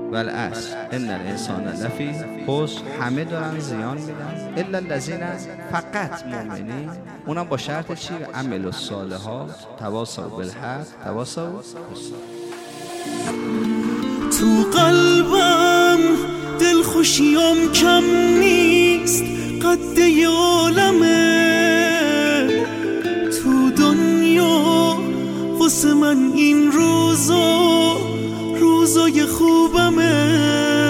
والعصر ان الانسان لفی خسر، همه دارن زیان میدن الا الذین، فقط مؤمنین، اونم با شرط چی؟ عملوا الصالحات تواصوا بالحق تواصوا بالصبر. تو قلبم دل خوشیم کم نیست، قد عالمه تو دنیا، واسه من این روزای خوبمه.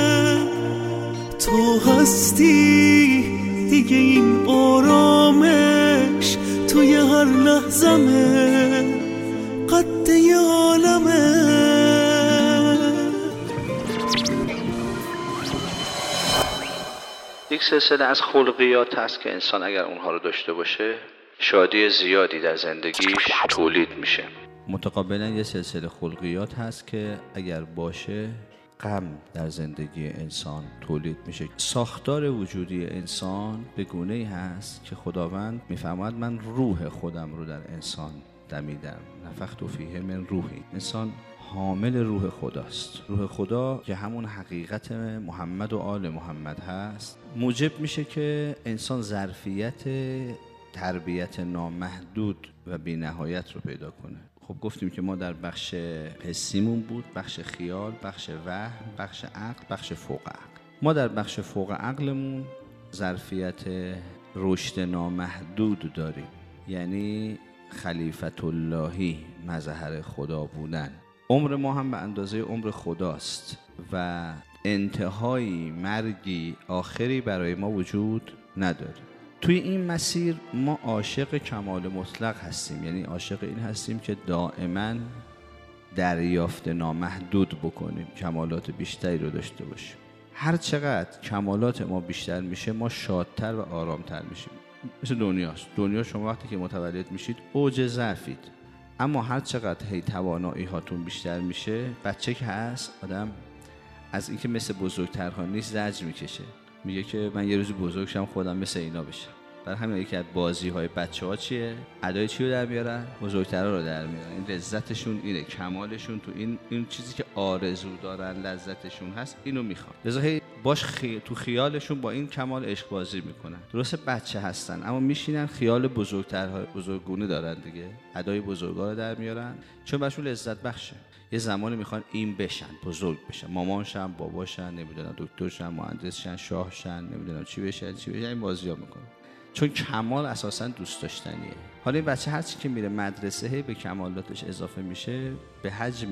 تو هستی دیگه، این آرامش توی هر لحظمه، قد عالمه. یک سلسله از خلقیات هست که انسان اگر اونها رو داشته باشه شادی زیادی در زندگیش تولید میشه. متقابلا یه سلسله خلقیات هست که اگر باشه غم در زندگی انسان تولید میشه. ساختار وجودی انسان به گونه‌ای هست که خداوند میفرماید من روح خودم رو در انسان دمیدم، نفخت فیه من روحی. انسان حامل روح خداست. روح خدا که همون حقیقت محمد و آل محمد هست، موجب میشه که انسان ظرفیت تربیت نامحدود و بی نهایت رو پیدا کنه. خب گفتیم که ما در بخش حسیمون بود، بخش خیال، بخش وهم، بخش عقل، بخش فوق عقل. ما در بخش فوق عقلمون ظرفیت رشد نامحدود داریم، یعنی خلیفت اللهی، مظهر خدا بودن. عمر ما هم به اندازه عمر خداست و انتهایی، مرگی، آخری برای ما وجود نداره. توی این مسیر ما عاشق کمال مطلق هستیم، یعنی عاشق این هستیم که دائما دریافت نامحدود بکنیم، کمالات بیشتری رو داشته باشیم. هر چقدر کمالات ما بیشتر میشه ما شادتر و آرامتر میشیم. مثل دنیاست. دنیا شما وقتی که متولد میشید اوج ضعفید، اما هر چقدر توانایی هاتون بیشتر میشه، بچه که هست آدم از اینکه مثل بزرگترها نیست زجر میکشه، میگه که من یه روز بزرگ شم خودم مثل اینا بشم. برای همین یکی از بازی‌های بچه‌ها چیه؟ ادای چی رو در میارن؟ بزرگترها رو در میارن. این لذتشون اینه، کمالشون تو این چیزی که آرزو دارن، لذتشون هست، اینو میخوان. لذا باش تو خیالشون با این کمال عشق بازی میکنن. درسته بچه هستن اما میشینن خیال بزرگترها، بزرگونه دارن دیگه، ادای بزرگا رو در میارن چون براشون لذت بخشه. یه زمانی میخوان این بشن، بزرگ بشن، مامانشن، باباشن، نمیدونم دکترشن، مهندسشن، شاهشن، نمیدونم چی بشن این بازی‌ها میکنن. چون کمال اساساً دوست داشتنیه. حالا این بچه هر چی که میره مدرسه به کمالاتش اضافه میشه، به حجم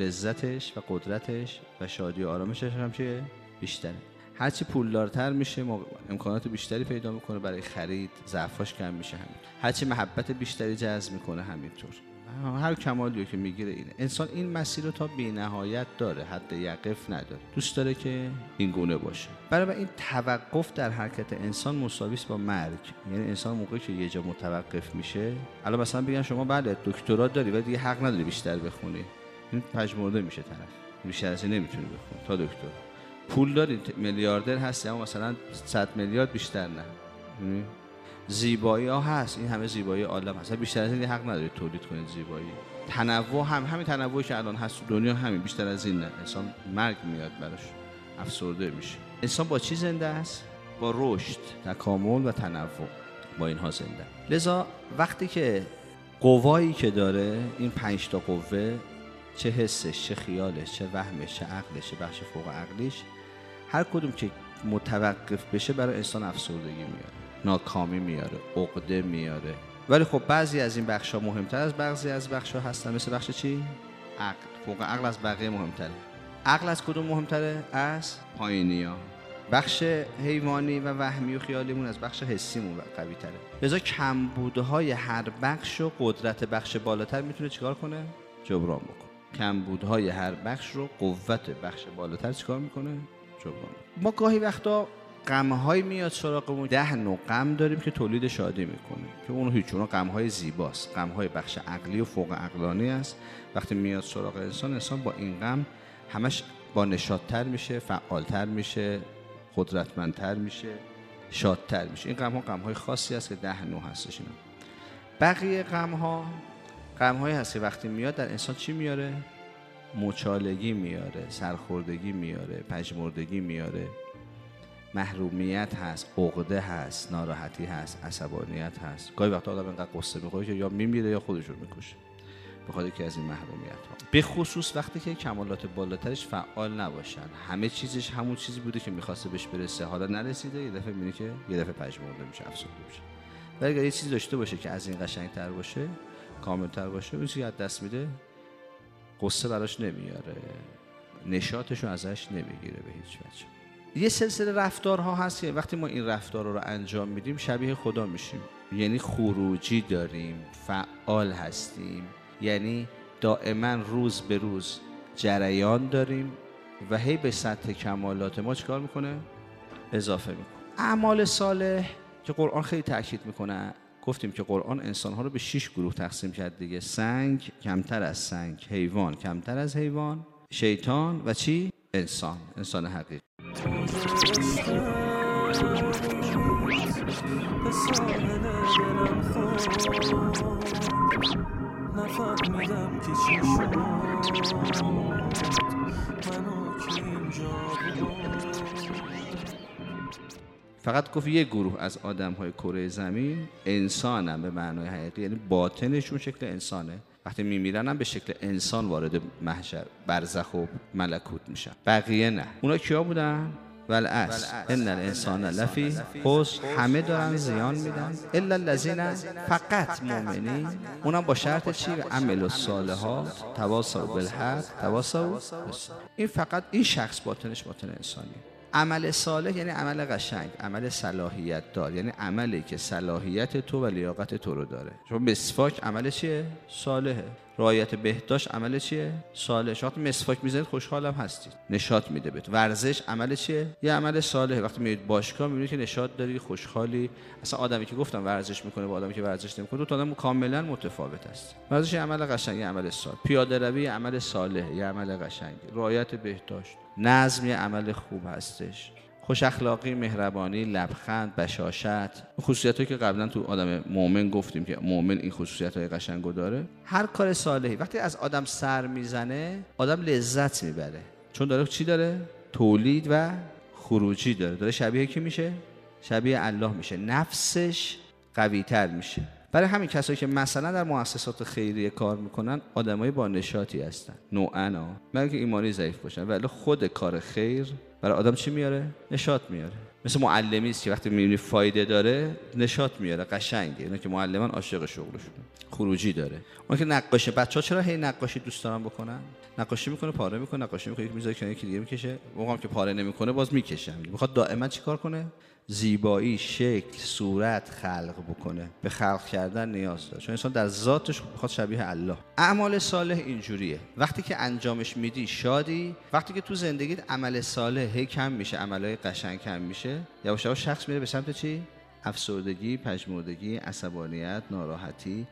لذتش و قدرتش و شادی و آرامشش هم چیه؟ بیشتره. هر چی پولدارتر میشه امکانات بیشتری پیدا میکنه برای خرید، ضعفاش کم میشه. همین هر چی محبت بیشتری جذب میکنه همینطور. هر کمالی که میگیره اینه. انسان این مسیر رو تا بی‌نهایت داره، حد یقف نداره. دوست داره که این گونه باشه. برای این توقف در حرکت انسان مساوی است با مرگ. یعنی انسان موقعی که یه جا متوقف میشه، الان مثلا بگن شما بله دکترا داری ولی دیگه حق نداری بیشتر بخونی، این پژمرده میشه طرف، بیشتر از این نمیتونی بخونی تا دکتر. پول داری، میلیاردر هستی اما مثلا 100 میلیارد بیشتر نه. زیبایی ها هست، این همه زیبایی عالم هست، بیشتر از این حق نداری تولید کنید زیبایی. تنوع همین تنوعی که الان هست دنیا، همین بیشتر از این نه. انسان مرگ میاد براش، افسرده میشه. انسان با چی زنده است؟ با رشد، تکامل و تنوع، با اینها زنده. لذا وقتی که قوایی که داره، این 5 تا قوه، چه حسش، چه خیالش، چه وهمش، چه عقلش، چه بخش فوق عقلیش، هر کدوم که متوقف بشه برای انسان افسردگی میاره، ناکامی میاره، عقده میاره. ولی خب بعضی از این بخشا مهمتر از بعضی از بخشا هستن. مثل بخش چی؟ عقل. فوق عقل از بقیه مهمتره. عقل از کدوم مهمتره؟ از پایینیا. بخش حیوانی و وهمی و خیالیمون از بخش حسیمون قوی تره. لذا کمبودهای هر بخش و قدرت بخش بالاتر میتونه چیکار کنه؟ جبران بکنه. کمبودهای هر بخش رو قوت بخش بالاتر چیکار میکنه؟ جبران میکنه. ما گاهی وقتا غم‌های میاد سراغمون، 10 نوع غم داریم که تولید شادی میکنه، که اون هیچ، اون غم‌های زیباست، غم‌های بخش عقلی و فوق عقلانی است. وقتی میاد سراغ انسان با این غم همش با نشاط‌تر میشه، فعال‌تر میشه، قدرتمندتر میشه، شادتر میشه. این غم‌های خاصی است که 10 نوع هستش. اینا بقیه غم‌هایی هست که وقتی میاد در انسان چی میاره؟ مچالگی میاره، سرخوردگی میاره، پژمردگی میاره، محرومیت هست، عقده هست، ناراحتی هست، عصبانیت هست. گاهی وقتا آدم اینقدر قصه میخوره که یا میمیره یا خودش رو میکشه بخاطر که از این محرومیت ها. به خصوص وقتی که کمالات بالاترش فعال نباشن، همه چیزش همون چیزی بوده که میخواسته بهش برسه، حالا نرسیده، یه دفعه میبینی که یه دفعه پژمرده میشه، افسرده میشه. ولی اگه یه چیزی داشته باشه که از این قشنگتر باشه، کاملتر باشه، اون چیزی از دست میده، قصه براش نمیاره، نشاطشو ازش نمیگیره به هیچ وجه. یه سلسله رفتارها هست که وقتی ما این رفتارها رو انجام میدیم شبیه خدا میشیم. یعنی خروجی داریم، فعال هستیم، یعنی دائما روز به روز جریان داریم و هی به سطح کمالات ما چیکار میکنه؟ اضافه میکنه. اعمال صالح که قرآن خیلی تاکید میکنه، گفتیم که قرآن انسانها رو به 6 گروه تقسیم کرد دیگه. سنگ کمتر از سنگ، حیوان کمتر از حیوان، شیطان و چی؟ انسان حقیقی. نفهمیدم که چی شد منو که اینجا بود. فقط گفت یک گروه از آدم‌های کره زمین انسانن به معنای حقیقی، یعنی باطنشون شکل انسانه، وقتی میمیرن هم به شکل انسان وارد محشر برزخ و ملکوت میشن. بقیه نه. اونا کیا بودن؟ والعصر ان الانسان لفی خسر، همه دارن زیان میدن الا الذین، فقط مؤمنین، اونم با شرط چی؟ عملوا الصالحات تواصوا بالحق تواصوا بالصبر. این فقط این شخص باطنش باطن انسانی. عمل صالح یعنی عمل قشنگ، عمل صلاحیت دار، یعنی عملی که صلاحیت تو و لیاقت تو رو داره. شما مسواک عمل چیه؟ صالحه. رعایت بهداشت عمل چیه؟ صالح. وقتی مسواک میزنید خوشحالم هستید، نشاط میده بهت. ورزش عمل چیه؟ یه عمل صالحه. وقتی میرید باشگاه میبینید که نشاط داری، خوشحالی. اصلا آدمی که گفتم ورزش میکنه با آدمی که ورزش نمیکنه، دو تا آدم کاملا متفاوت است. ورزش یه عمل قشنگ، یه عمل صالح. پیاده روی یه عمل صالح، یه عمل قشنگ. رعایت بهداشت، نظم یه عمل خوب هستش. خوش اخلاقی، مهربانی، لبخند، بشاشت، خصوصیتایی که قبلا تو آدم مؤمن گفتیم که مؤمن این خصوصیت‌های قشنگو داره. هر کار صالحی وقتی از آدم سر میزنه، آدم لذت میبره، چون داره چی داره؟ تولید و خروجی داره شبیه کی میشه؟ شبیه الله میشه، نفسش قوی‌تر میشه. برای همین کسایی که مثلا در مؤسسات خیریه کار میکنن آدمای با نشاطی هستن، نوعاً مگر که ایمانی ضعیف باشن، ولی خود کار خیر برای آدم چی میاره؟ نشاط میاره. مثل معلمی است که وقتی میبینی فایده داره نشاط میاره، قشنگه. اینا که معلمان عاشق شغلشون، خروجی داره. اون که نقاشه، بچه‌ها چرا هی نقاشی دوست دارن بکنن؟ نقاشی میکنه، پاره میکنه، نقاشی میکنه، یک میذاره کنار، یکی دیگه میکشه. موقعی که پاره نمیکنه باز میکشه. میخواد دائما چیکار کنه؟ زیبایی، شکل، صورت خلق بکنه. به خلق کردن نیاز داره، چون انسان در ذاتش میخواد شبیه الله. اعمال صالح اینجوریه، وقتی که انجامش میدی شادی، وقتی که تو زندگیت عمل صالح هی کم میشه، عملای قشنگ کم میشه، یواش یواش شخص میره به سمت چی؟ افسردگی، پژمردگی، عصبانیت، ناراحتی،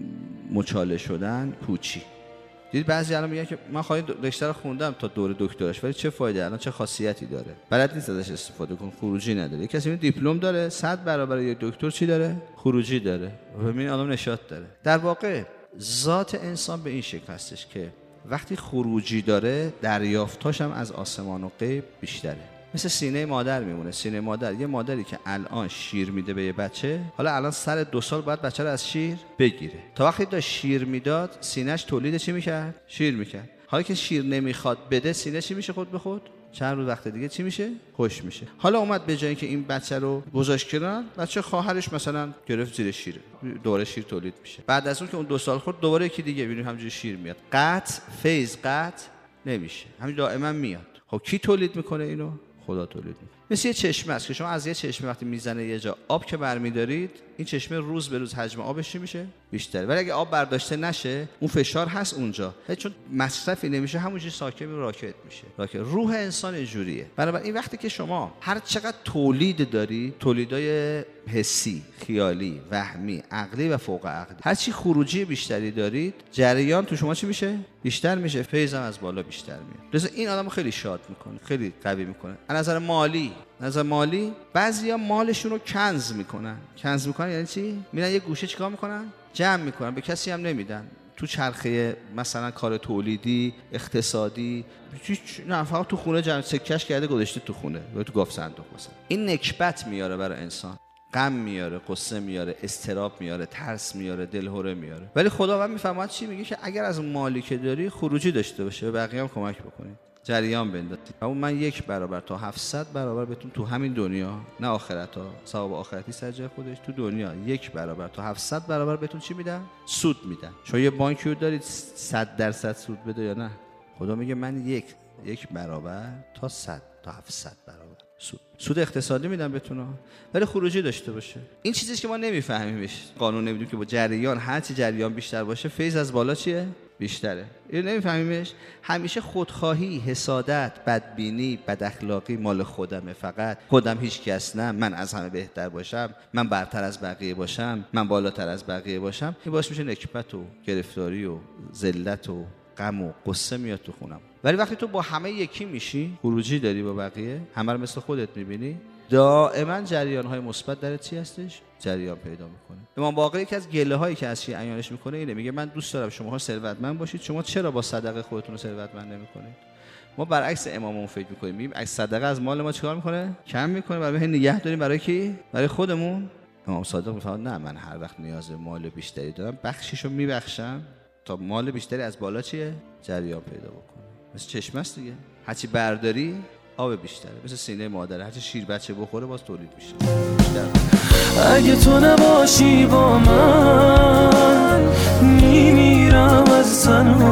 مچاله شدن، پوچی. دید بعضی الان میگن که من خواهی رشته رو خوندم تا دوره دکتراش، ولی چه فایده؟ الان چه خاصیتی داره؟ بلد نیست ازش استفاده کن، خروجی نداره. یک کسی دیپلم داره 100 برابر یک دکتر چی داره؟ خروجی داره. ببین آدم نشاط داره. در واقع ذات انسان به این شکل هستش که وقتی خروجی داره دریافتاش هم از آسمان و غیب بیشتره. مثل سینه مادر میمونه. سینه مادر، یه مادری که الان شیر میده به یه بچه، حالا الان سر 2 سال باید بچه رو از شیر بگیره. تا وقتی داشت شیر میداد سینه‌اش تولید چی میکرد؟ شیر میکرد. حالا که شیر نمیخواد بده، سینه چی میشه خود به خود؟ چند روز وقت دیگه چی میشه؟ خوش میشه. حالا اومد به جای اینکه این بچه رو گذاشت کنار، بچه خواهرش مثلا گرفت زیر شیر، دوباره شیر تولید میشه. بعد از اون که اون 2 سال خورد دوباره یکی دیگه، ببینیم همینجوری شیر میاد. قطع فیض قطع نمیشه، همین دائما میاد. خب کی تولید میکنه اینو؟ خدا تولید میکنه. مثل یه چشمه است که شما از یه چشمه وقتی میزنه یه جا آب که برمیدارید، این چشمه روز به روز حجم آبش میشه بیشتر. ولی اگه آب برداشته نشه، اون فشار هست اونجا، چون مصرفی نمیشه، همونجوری ساکن راکت میشه. روح انسان اینجوریه. بنابراین وقتی که شما هر چقدر تولید داری، تولیدای حسی، خیالی، وهمی، عقلی و فوق عقلی، هر چی خروجی بیشتری دارید، جریان تو شما چی میشه؟ بیشتر میشه، فیض هم از بالا بیشتر میاد. لذا این آدمو خیلی شاد میکنه، خیلی قوی میکنه. از نظر مالی بعضیا مالشون رو کنز میکنن یعنی چی؟ میرن یه گوشه چیکار میکنن؟ جمع میکنن، به کسی هم نمیدن. تو چرخه مثلا کار تولیدی، اقتصادی، نه فقط تو خونه جمع سکش کرده گذاشته تو خونه یا تو گاف صندوق مثلا. این نکبت میاره برای انسان، غم میاره، قصه میاره، اضطراب میاره، ترس میاره، دلهره میاره. ولی خداوند میفهمد چی میگه که اگر از اون مالی که داری خروجی داشته باشه، به بقیه هم کمک بکنید، جریان بندازید. اما من 1 برابر تا 700 برابر بهتون تو همین دنیا، نه آخرت ها، ثواب آخرتی سر جای خودش، تو دنیا 1 برابر تا 700 برابر بهتون چی میدن؟ سود میدن. شما یه بانکی رو دارید 100% سود بده یا نه؟ خدا میگه من 1 برابر تا 100 تا 700 برابر سود اقتصادی میدم بهتون، ولی خروجی داشته باشه. این چیزیه که ما نمیفهمیمش، قانون نمیدونیم که با جریان، هرچی جریان بیشتر باشه فیض از بالا چیه؟ بیشتره. اینو نمیفهمیمش. همیشه خودخواهی، حسادت، بدبینی، بداخلاقی مال خودمه، فقط خودم هیچ کس نه، من از همه بهتر باشم، من برتر از بقیه باشم، من بالاتر از بقیه باشم، این باعث میشه نکبت و گرفتاری و ذلت و غم و قصه میاد تو خونم. ولی وقتی تو با همه یکی میشی، خروجی داری با بقیه، همه رو مثل خودت میبینی، دائما جریان‌های مثبت درت چی هستش؟ جریان پیدا میکنه. امام باقر یکی از گله‌هایی که از شیعه عیانش میکنه اینه، میگه من دوست دارم شماها ثروتمند باشید، شما چرا با صدقه خودتون رو ثروتمند نمیکنید؟ ما برعکس اماممون فکر میکنیم، میگیم از صدقه از مال ما چیکار میکنه؟ کم میکنه، برای نگه داریم. برای کی؟ برای خودمون. امام صادق میفهمه نه، من هر وقت نیاز مال بیشتری دارم بخشیشو میبخشم تا مال بیشتری از بالا چیه؟ جریان پیدا بکنه. مثل چشمه است دیگه، هرچی برداری آب بیشتره، مثل سینه مادره، هرچی شیر بچه بخوره باز تولید میشه بیشتر. اگه تو نباشی با من میمیرم از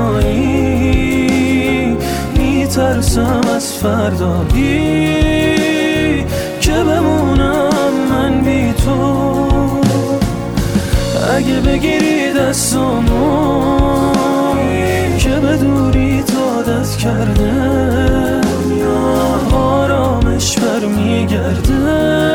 تنهایی، میترسم از فردایی که بمونم من بی تو. اگه بگیری دستامو که بدوری عادت کرده، آرامش برمیگرده.